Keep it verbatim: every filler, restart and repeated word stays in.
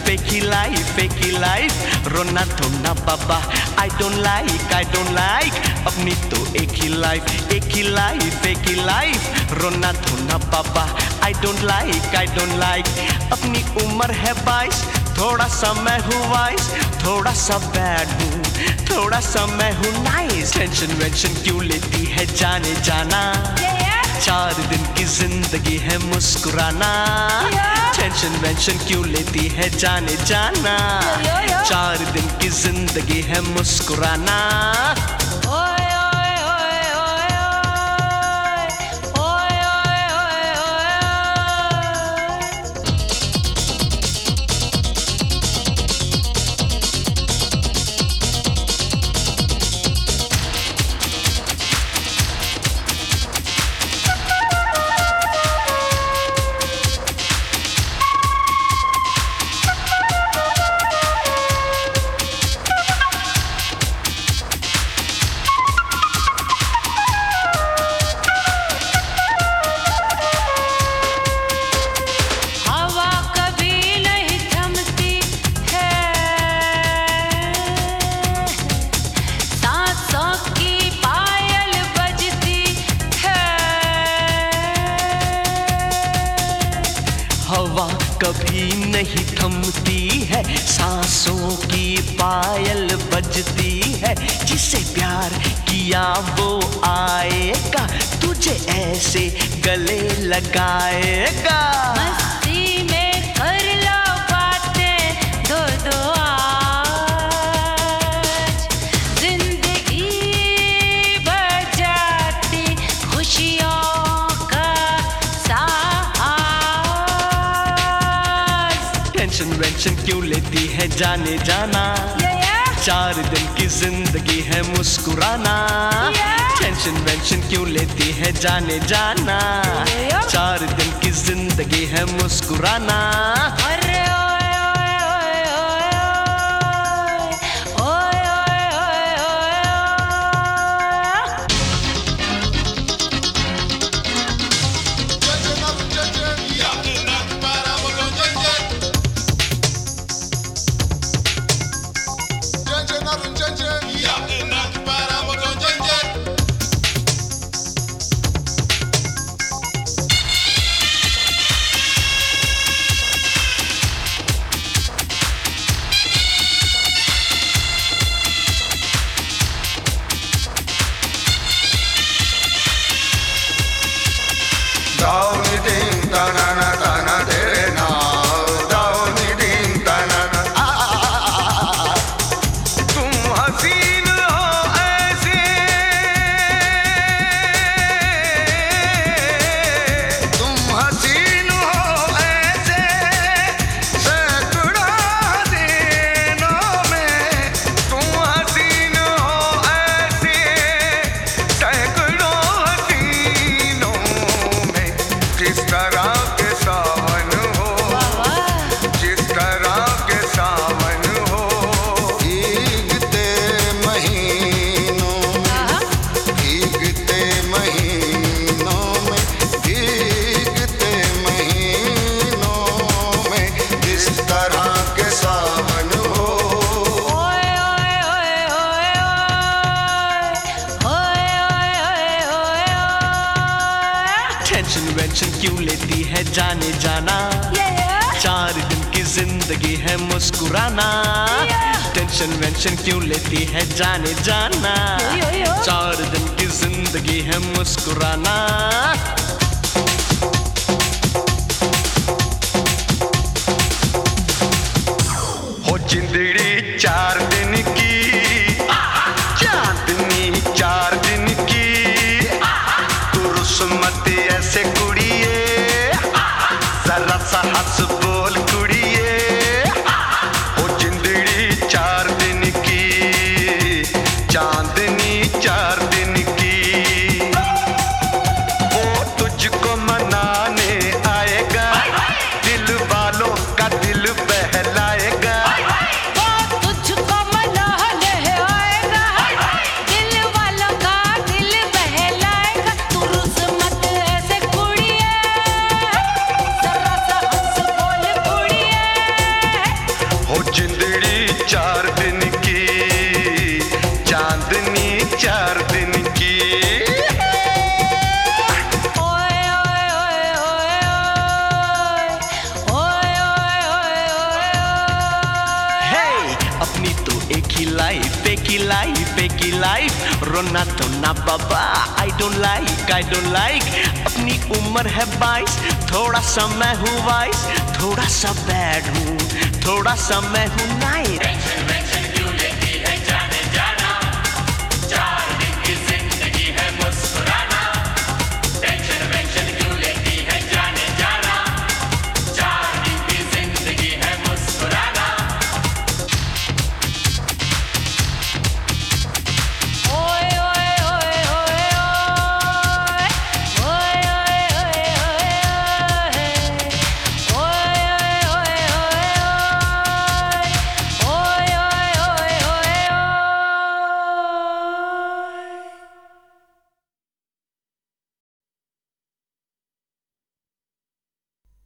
एक ही लाइफ एक ही लाइफ, रोना धोना बाबा I don't like I don't like, अपनी तो एक ही लाइफ एक ही लाइफ एक ही लाइफ, रोना धोना बाबा I don't like I don't like, अपनी उम्र है बाईस, थोड़ा सा मैं हूँ वाइस, थोड़ा सा बैड हूँ, थोड़ा सा मैं हूँ नाइस, टेंशन वेंशन क्यों लेती है जाने जाना, चार दिन की जिंदगी है मुस्कुराना, टेंशन वेंशन क्यों लेती है जाने जाना, चार दिन की जिंदगी है मुस्कुराना। हवा कभी नहीं थमती है, सांसों की पायल बजती है, जिसे प्यार किया वो आएगा, तुझे ऐसे गले लगाएगा। मस्ती में कर लो बातें दो दो आज, जिंदगी बजाती खुशियों का टेंशन वेंशन क्यों लेती है जाने जाना, चार दिन की जिंदगी है मुस्कुराना, टेंशन वेंशन क्यों लेती है जाने जाना, चार दिन की जिंदगी है मुस्कुराना। टेंशन वेंशन क्यों लेती है जाने जाना, चार दिन की जिंदगी है मुस्कुराना, टेंशन वेंशन क्यों लेती है जाने जाना, चार दिन की जिंदगी है मुस्कुराना। हो जिंदड़ी चार दिन की, चांदनी चार दिन की, तू रुस्मत ऐसे कुड़िए, जरा सा हंस बोल कुड़िए, ओ जिंदड़ी चार दिन की, चांदनी चार दिन की, ओ ही लाइफ एक ही लाइफ रोना धोना बाबा I don't like I don't like अपनी उम्र है बाईस थोड़ा सा मैं हूँ वाइस थोड़ा सा बैड हूँ थोड़ा सा मैं हूँ नाइस